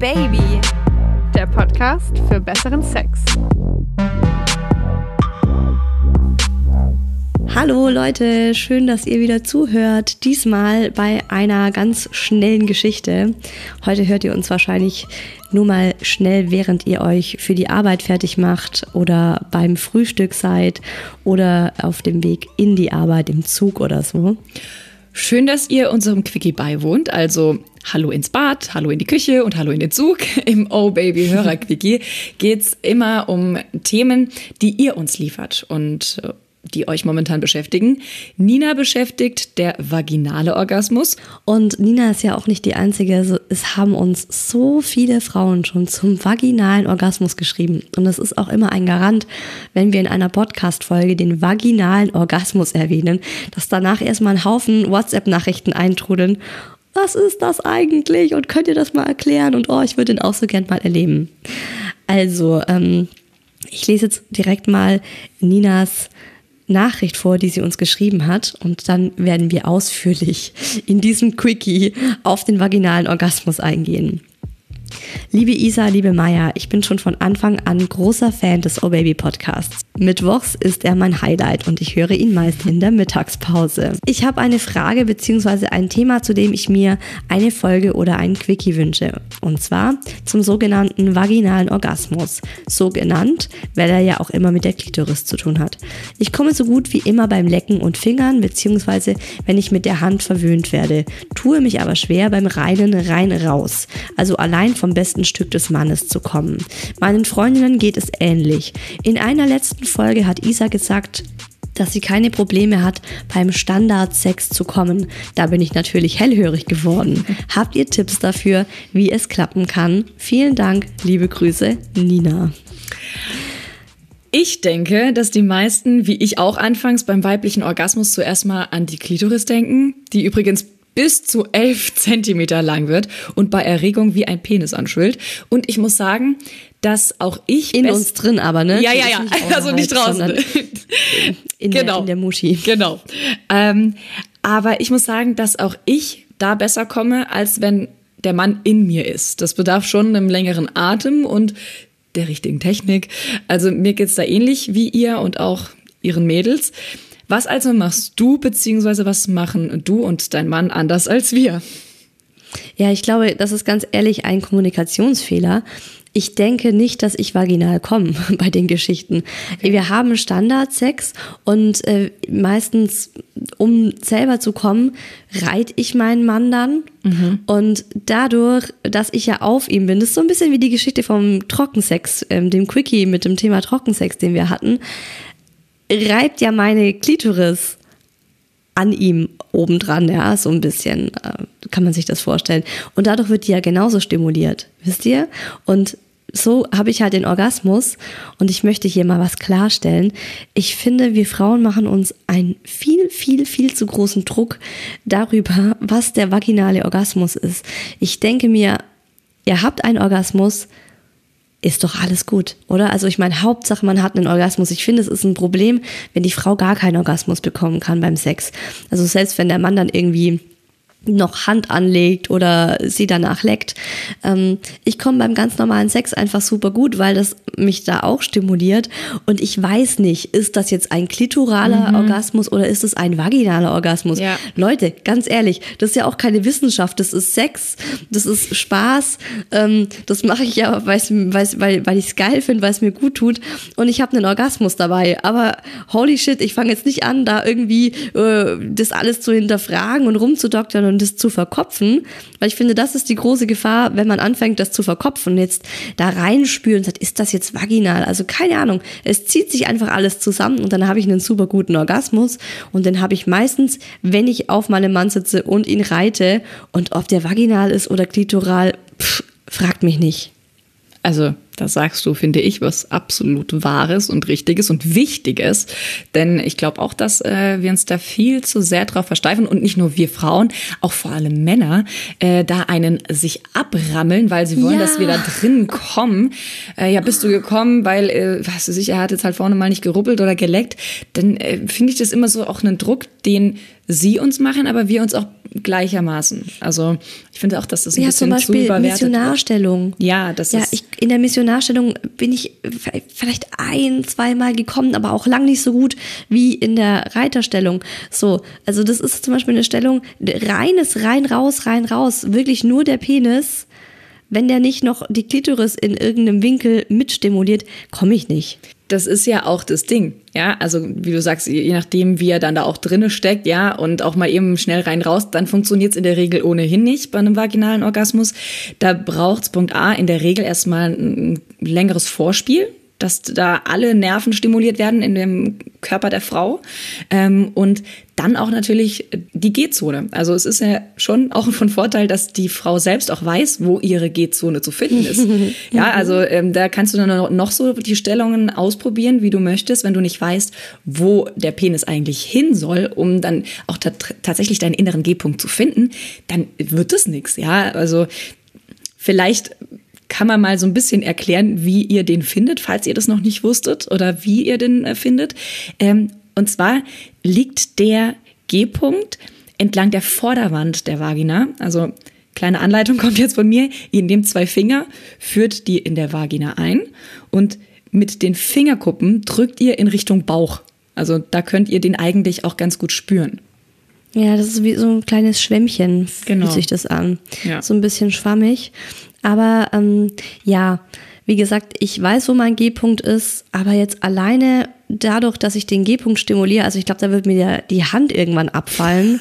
Baby, der Podcast für besseren Sex. Hallo Leute, schön, dass ihr wieder zuhört. Diesmal bei einer ganz schnellen Geschichte. Heute hört ihr uns wahrscheinlich nur mal schnell, während ihr euch für die Arbeit fertig macht oder beim Frühstück seid oder auf dem Weg in die Arbeit im Zug oder so. Schön, dass ihr unserem Quickie beiwohnt. Also hallo ins Bad, hallo in die Küche und hallo in den Zug. Im Oh Baby Hörer Quickie geht's immer um Themen, die ihr uns liefert und die euch momentan beschäftigen. Nina beschäftigt der vaginale Orgasmus. Und Nina ist ja auch nicht die Einzige. Es haben uns so viele Frauen schon zum vaginalen Orgasmus geschrieben. Und das ist auch immer ein Garant, wenn wir in einer Podcast-Folge den vaginalen Orgasmus erwähnen, dass danach erstmal ein Haufen WhatsApp-Nachrichten eintrudeln. Was ist das eigentlich? Und könnt ihr das mal erklären? Und ich würde den auch so gern mal erleben. Also, ich lese jetzt direkt mal Ninas Nachricht vor, die sie uns geschrieben hat, und dann werden wir ausführlich in diesem Quickie auf den vaginalen Orgasmus eingehen. Liebe Isa, liebe Maya, ich bin schon von Anfang an großer Fan des Oh Baby Podcasts. Mittwochs ist er mein Highlight und ich höre ihn meist in der Mittagspause. Ich habe eine Frage bzw. ein Thema, zu dem ich mir eine Folge oder einen Quickie wünsche. Und zwar zum sogenannten vaginalen Orgasmus. So genannt, weil er ja auch immer mit der Klitoris zu tun hat. Ich komme so gut wie immer beim Lecken und Fingern bzw. wenn ich mit der Hand verwöhnt werde, tue mich aber schwer beim reinen rein-raus. Also allein vom besten Stück des Mannes zu kommen. Meinen Freundinnen geht es ähnlich. In einer letzten Folge hat Isa gesagt, dass sie keine Probleme hat, beim Standardsex zu kommen. Da bin ich natürlich hellhörig geworden. Habt ihr Tipps dafür, wie es klappen kann? Vielen Dank, liebe Grüße, Nina. Ich denke, dass die meisten, wie ich auch anfangs beim weiblichen Orgasmus, zuerst mal an die Klitoris denken, die übrigens bis zu 11 Zentimeter lang wird und bei Erregung wie ein Penis anschwillt. Und ich muss sagen, dass auch ich... In uns drin aber, ne? Ja, also nicht draußen. In der Muschi. Genau. Aber ich muss sagen, dass auch ich da besser komme, als wenn der Mann in mir ist. Das bedarf schon einem längeren Atem und der richtigen Technik. Also mir geht's da ähnlich wie ihr und auch ihren Mädels. Was also machst du, beziehungsweise was machen du und dein Mann anders als wir? Ja, ich glaube, das ist ganz ehrlich ein Kommunikationsfehler. Ich denke nicht, dass ich vaginal komme bei den Geschichten. Okay. Wir haben Standardsex und meistens, um selber zu kommen, reite ich meinen Mann dann. Mhm. Und dadurch, dass ich ja auf ihm bin, das ist so ein bisschen wie die Geschichte vom Trockensex, dem Quickie mit dem Thema Trockensex, den wir hatten, reibt ja meine Klitoris an ihm obendran, ja, so ein bisschen, kann man sich das vorstellen. Und dadurch wird die ja genauso stimuliert, wisst ihr? Und so habe ich halt den Orgasmus und ich möchte hier mal was klarstellen. Ich finde, wir Frauen machen uns einen viel, viel, viel zu großen Druck darüber, was der vaginale Orgasmus ist. Ich denke mir, ihr habt einen Orgasmus, ist doch alles gut, oder? Also ich meine, Hauptsache man hat einen Orgasmus. Ich finde, es ist ein Problem, wenn die Frau gar keinen Orgasmus bekommen kann beim Sex. Also selbst wenn der Mann dann irgendwie noch Hand anlegt oder sie danach leckt. Ich komme beim ganz normalen Sex einfach super gut, weil das mich da auch stimuliert. Und ich weiß nicht, ist das jetzt ein klitoraler Orgasmus oder ist es ein vaginaler Orgasmus? Ja. Leute, ganz ehrlich, das ist ja auch keine Wissenschaft, das ist Sex, das ist Spaß. Das mache ich ja, weil ich es geil finde, weil es mir gut tut. Und ich habe einen Orgasmus dabei. Aber holy shit, ich fange jetzt nicht an, da irgendwie das alles zu hinterfragen und rumzudoktern und das zu verkopfen, weil ich finde, das ist die große Gefahr, wenn man anfängt, das zu verkopfen und jetzt da reinspüren und sagt, ist das jetzt vaginal? Also keine Ahnung, es zieht sich einfach alles zusammen und dann habe ich einen super guten Orgasmus und den habe ich meistens, wenn ich auf meinem Mann sitze und ihn reite, und ob der vaginal ist oder klitoral, fragt mich nicht. Also da sagst du, finde ich, was absolut Wahres und Richtiges und Wichtiges. Denn ich glaube auch, dass wir uns da viel zu sehr drauf versteifen. Und nicht nur wir Frauen, auch vor allem Männer, da einen sich abrammeln, weil sie wollen, dass wir da drin kommen. Ja, bist du gekommen, weil, weißt du sicher, er hat jetzt halt vorne mal nicht gerubbelt oder geleckt. Dann finde ich das immer so auch einen Druck, den sie uns machen, aber wir uns auch gleichermaßen. Also ich finde auch, dass das ein Ja, bisschen zum zu Beispiel überwertet Missionarstellung. wird. Ja, das ist... In der Missionarstellung bin ich vielleicht 1-2 Mal gekommen, aber auch lang nicht so gut wie in der Reiterstellung. So, also das ist zum Beispiel eine Stellung, reines rein, raus, wirklich nur der Penis. Wenn der nicht noch die Klitoris in irgendeinem Winkel mitstimuliert, komme ich nicht. Das ist ja auch das Ding, ja, also wie du sagst, je nachdem, wie er dann da auch drinne steckt, ja, und auch mal eben schnell rein raus, dann funktioniert es in der Regel ohnehin nicht bei einem vaginalen Orgasmus. Da braucht's Punkt A in der Regel erstmal ein längeres Vorspiel, dass da alle Nerven stimuliert werden in dem Körper der Frau und dann auch natürlich die G-Zone. Also es ist ja schon auch von Vorteil, dass die Frau selbst auch weiß, wo ihre G-Zone zu finden ist. Ja, also da kannst du dann noch so die Stellungen ausprobieren, wie du möchtest, wenn du nicht weißt, wo der Penis eigentlich hin soll, um dann auch tatsächlich deinen inneren G-Punkt zu finden, dann wird das nichts. Ja, also vielleicht kann man mal so ein bisschen erklären, wie ihr den findet, falls ihr das noch nicht wusstet oder wie ihr den findet. Und zwar liegt der G-Punkt entlang der Vorderwand der Vagina. Also kleine Anleitung kommt jetzt von mir. Ihr nehmt 2 Finger, führt die in der Vagina ein und mit den Fingerkuppen drückt ihr in Richtung Bauch. Also da könnt ihr den eigentlich auch ganz gut spüren. Ja, das ist wie so ein kleines Schwämmchen, Genau. fühlt sich das an. Ja. So ein bisschen schwammig. Aber ja, wie gesagt, ich weiß, wo mein G-Punkt ist, aber jetzt alleine dadurch, dass ich den G-Punkt stimuliere, also ich glaube, da wird mir die Hand irgendwann abfallen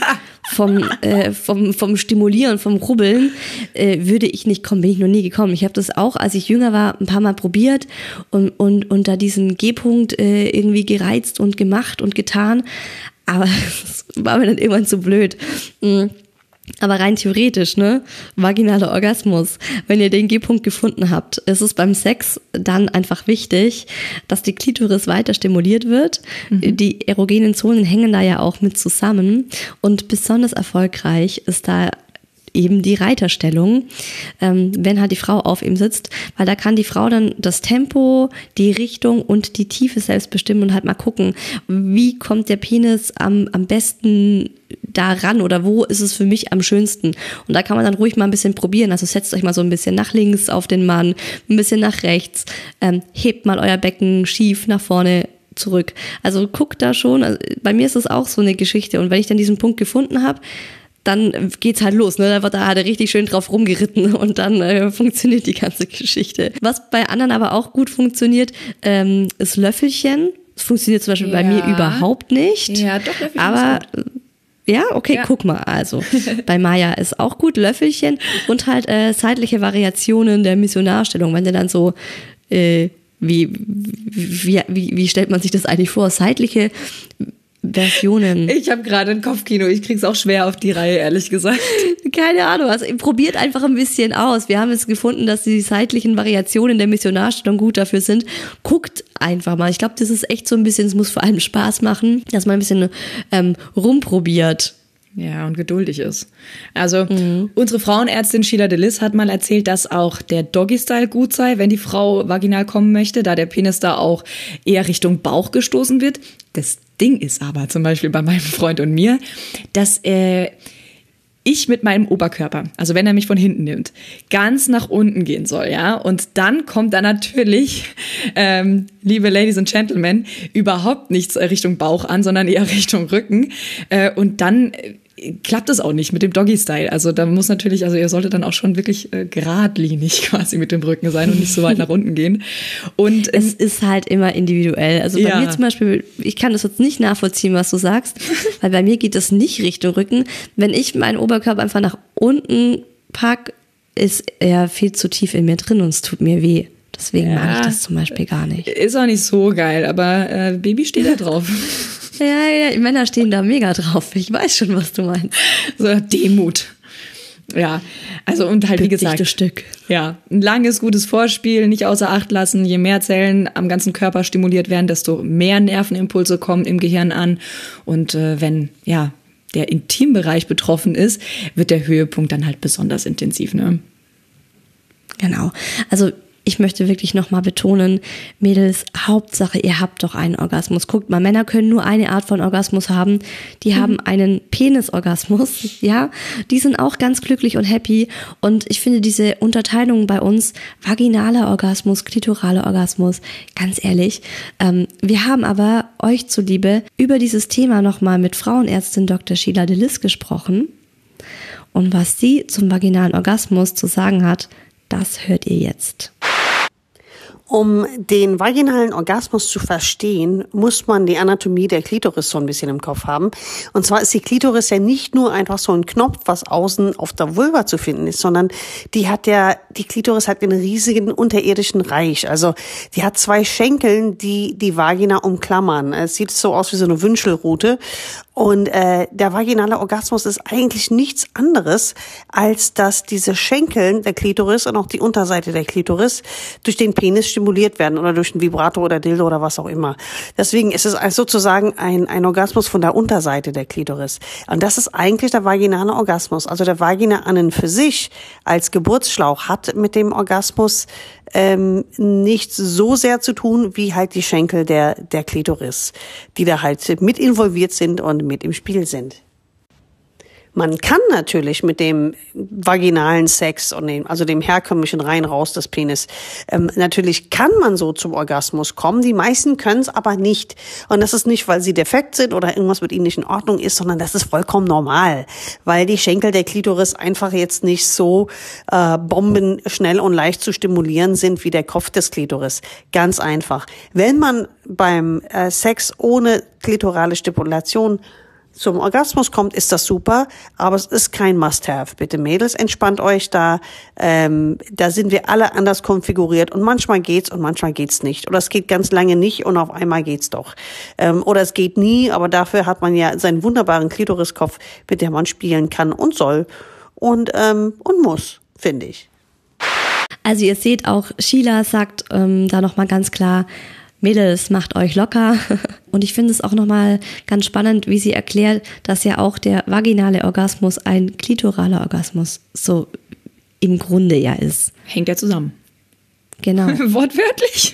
vom Stimulieren, vom Rubbeln, würde ich nicht kommen, bin ich noch nie gekommen. Ich habe das auch, als ich jünger war, ein paar Mal probiert und da diesen G-Punkt irgendwie gereizt und gemacht und getan, aber es war mir dann irgendwann zu blöd. Aber rein theoretisch, ne, vaginaler Orgasmus, wenn ihr den G-Punkt gefunden habt, ist es beim Sex dann einfach wichtig, dass die Klitoris weiter stimuliert wird. Die erogenen Zonen hängen da ja auch mit zusammen und besonders erfolgreich ist da eben die Reiterstellung, wenn halt die Frau auf ihm sitzt, weil da kann die Frau dann das Tempo, die Richtung und die Tiefe selbst bestimmen und halt mal gucken, wie kommt der Penis am besten da ran oder wo ist es für mich am schönsten. Und da kann man dann ruhig mal ein bisschen probieren. Also setzt euch mal so ein bisschen nach links auf den Mann, ein bisschen nach rechts, hebt mal euer Becken schief nach vorne zurück. Also guckt da schon, also bei mir ist es auch so eine Geschichte und wenn ich dann diesen Punkt gefunden habe, dann geht's halt los, ne? Da wird er richtig schön drauf rumgeritten und dann funktioniert die ganze Geschichte. Was bei anderen aber auch gut funktioniert, ist Löffelchen. Das funktioniert zum Beispiel bei mir überhaupt nicht. Ja, doch, Löffelchen aber ist gut. Ja, okay, Ja. guck mal. Also bei Maya ist auch gut Löffelchen und halt seitliche Variationen der Missionarstellung. Wenn der dann so wie stellt man sich das eigentlich vor? Seitliche Versionen. Ich habe gerade ein Kopfkino, ich krieg's auch schwer auf die Reihe, ehrlich gesagt. Keine Ahnung, also probiert einfach ein bisschen aus. Wir haben jetzt gefunden, dass die seitlichen Variationen der Missionarstellung gut dafür sind. Guckt einfach mal. Ich glaube, das ist echt so ein bisschen, es muss vor allem Spaß machen, dass man ein bisschen rumprobiert. Ja, und geduldig ist. Also unsere Frauenärztin Sheila Delis hat mal erzählt, dass auch der Doggy-Style gut sei, wenn die Frau vaginal kommen möchte, da der Penis da auch eher Richtung Bauch gestoßen wird. Das Ding ist aber zum Beispiel bei meinem Freund und mir, dass ich mit meinem Oberkörper, also wenn er mich von hinten nimmt, ganz nach unten gehen soll, ja. Und dann kommt da natürlich, liebe Ladies and Gentlemen, überhaupt nichts Richtung Bauch an, sondern eher Richtung Rücken. Und dann klappt es auch nicht mit dem Doggy-Style. Also da muss natürlich, also ihr solltet dann auch schon wirklich geradlinig quasi mit dem Rücken sein und nicht so weit nach unten gehen. Und Es ist halt immer individuell. Also bei Ja. mir zum Beispiel, ich kann das jetzt nicht nachvollziehen, was du sagst, weil bei mir geht das nicht Richtung Rücken. Wenn ich meinen Oberkörper einfach nach unten pack, ist er viel zu tief in mir drin und es tut mir weh. Deswegen mag ich das zum Beispiel gar nicht. ist auch nicht so geil, aber Baby steht da drauf. Ja, Männer stehen da mega drauf. Ich weiß schon, was du meinst. So Demut. Ja, also und halt wie gesagt, Dichtes Stück. ja, ein langes, gutes Vorspiel, nicht außer Acht lassen. Je mehr Zellen am ganzen Körper stimuliert werden, desto mehr Nervenimpulse kommen im Gehirn an. Und wenn ja der Intimbereich betroffen ist, wird der Höhepunkt dann halt besonders intensiv, ne? Genau. Also ich möchte wirklich nochmal betonen, Mädels, Hauptsache, ihr habt doch einen Orgasmus. Guckt mal, Männer können nur eine Art von Orgasmus haben. Die haben einen Penisorgasmus, ja. Die sind auch ganz glücklich und happy. Und ich finde diese Unterteilung bei uns, vaginaler Orgasmus, klitoraler Orgasmus, ganz ehrlich, wir haben aber euch zuliebe über dieses Thema nochmal mit Frauenärztin Dr. Sheila de Lis gesprochen. Und was sie zum vaginalen Orgasmus zu sagen hat, das hört ihr jetzt. Um den vaginalen Orgasmus zu verstehen, muss man die Anatomie der Klitoris so ein bisschen im Kopf haben. Und zwar ist die Klitoris ja nicht nur einfach so ein Knopf, was außen auf der Vulva zu finden ist, sondern die Klitoris hat einen riesigen unterirdischen Reich. Also die hat 2 Schenkeln, die die Vagina umklammern. Es sieht so aus wie so eine Wünschelrute. Und der vaginale Orgasmus ist eigentlich nichts anderes, als dass diese Schenkeln der Klitoris und auch die Unterseite der Klitoris durch den Penis stimuliert werden oder durch einen Vibrator oder Dildo oder was auch immer. Deswegen ist es sozusagen ein Orgasmus von der Unterseite der Klitoris. Und das ist eigentlich der vaginale Orgasmus. Also der Vagina an und für sich als Geburtsschlauch hat mit dem Orgasmus nicht so sehr zu tun, wie halt die Schenkel der Klitoris, die da halt mit involviert sind und mit im Spiel sind. Man kann natürlich mit dem vaginalen Sex und dem herkömmlichen Rein-Raus des Penis, natürlich kann man so zum Orgasmus kommen. Die meisten können es aber nicht. Und das ist nicht, weil sie defekt sind oder irgendwas mit ihnen nicht in Ordnung ist, sondern das ist vollkommen normal. Weil die Schenkel der Klitoris einfach jetzt nicht so bombenschnell und leicht zu stimulieren sind wie der Kopf des Klitoris. Ganz einfach. Wenn man beim Sex ohne klitorale Stimulation zum Orgasmus kommt, ist das super, aber es ist kein Must-Have. Bitte Mädels, entspannt euch da. Da sind wir alle anders konfiguriert und manchmal geht's und manchmal geht's nicht. Oder es geht ganz lange nicht und auf einmal geht's doch. Oder es geht nie, aber dafür hat man ja seinen wunderbaren Klitoriskopf, mit dem man spielen kann und soll und muss, finde ich. Also ihr seht auch, Sheila sagt da nochmal ganz klar, Mädels, macht euch locker. Und ich finde es auch nochmal ganz spannend, wie sie erklärt, dass ja auch der vaginale Orgasmus ein klitoraler Orgasmus so im Grunde ja ist. Hängt ja zusammen. Genau. Wortwörtlich.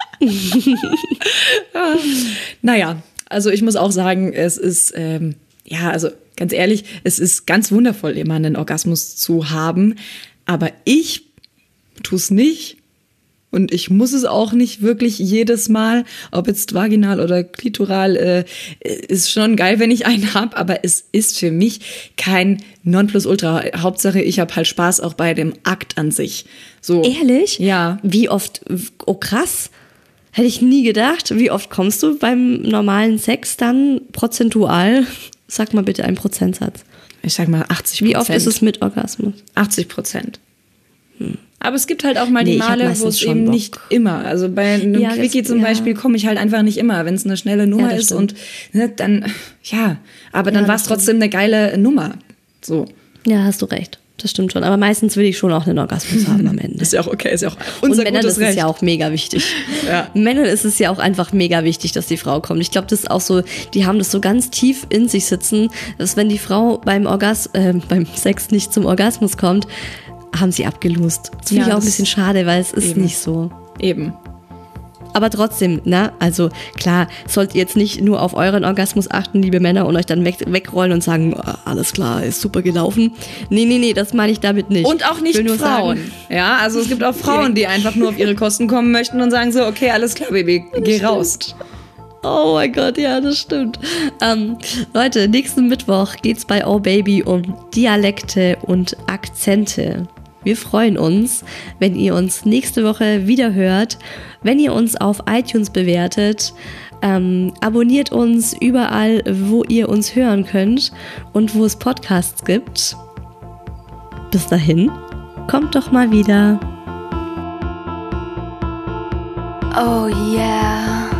Naja, also ich muss auch sagen, es ist, also ganz ehrlich, es ist ganz wundervoll, immer einen Orgasmus zu haben. Aber ich tue es nicht. Und ich muss es auch nicht wirklich jedes Mal, ob jetzt vaginal oder klitoral, ist schon geil, wenn ich einen habe, aber es ist für mich kein Nonplusultra. Hauptsache, ich habe halt Spaß auch bei dem Akt an sich. So. Ehrlich? Ja. Wie oft, oh krass, hätte ich nie gedacht. Wie oft kommst du beim normalen Sex dann prozentual? Sag mal bitte einen Prozentsatz. Ich sag mal 80%. Wie oft ist es mit Orgasmus? 80%. Aber es gibt halt auch mal die Male, wo es eben Bock. nicht immer. Also bei einem Quickie zum Beispiel komme ich halt einfach nicht immer, wenn es eine schnelle Nummer ist stimmt. und dann, aber dann war es trotzdem eine geile Nummer. So. Ja, hast du recht. Das stimmt schon. Aber meistens will ich schon auch einen Orgasmus haben am Ende. Ist ja auch okay, ist ja auch unser und Männern gutes ist Recht. es ja auch mega wichtig. Ja. Männern ist es ja auch einfach mega wichtig, dass die Frau kommt. Ich glaube, das ist auch so, die haben das so ganz tief in sich sitzen, dass wenn die Frau beim Sex nicht zum Orgasmus kommt, haben sie abgelost. Das finde ich auch ein bisschen schade, weil es ist nicht so. Eben. Aber trotzdem, also klar, sollt ihr jetzt nicht nur auf euren Orgasmus achten, liebe Männer, und euch dann wegrollen und sagen, alles klar, ist super gelaufen. Nee, das meine ich damit nicht. Und auch nicht Frauen. Sagen, ja, also es gibt auch Frauen, die einfach nur auf ihre Kosten kommen möchten und sagen so, okay, alles klar, Baby, geh raus. Oh mein Gott, ja, das stimmt. Leute, nächsten Mittwoch geht's bei Oh Baby um Dialekte und Akzente. Wir freuen uns, wenn ihr uns nächste Woche wieder hört, wenn ihr uns auf iTunes bewertet, abonniert uns überall, wo ihr uns hören könnt und wo es Podcasts gibt. Bis dahin, kommt doch mal wieder. Oh yeah.